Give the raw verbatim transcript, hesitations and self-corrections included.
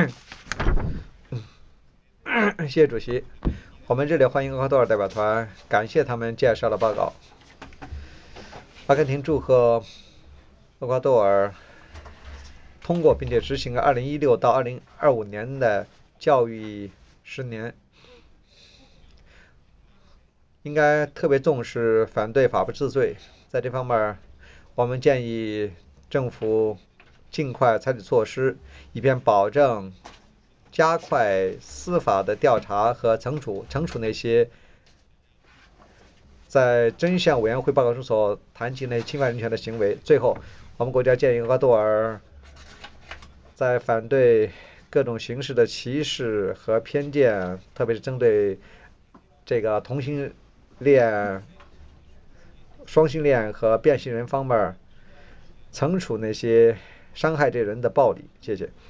谢谢主席。我们这里欢迎厄瓜多尔代表团，感谢他们介绍了报告。阿根廷祝贺厄瓜多尔通过并且执行了二零一六到二零二五年的教育十年，应该特别重视反对法不治罪。在这方面，我们建议政府尽快采取措施，以便保证加快司法的调查和惩处，惩处那些在真相委员会报告中所谈及那侵犯人权的行为。最后，我们国家建议厄瓜多尔在反对各种形式的歧视和偏见，特别是针对这个同性恋、双性恋和变性人方面，惩处那些伤害这人的暴力。谢谢。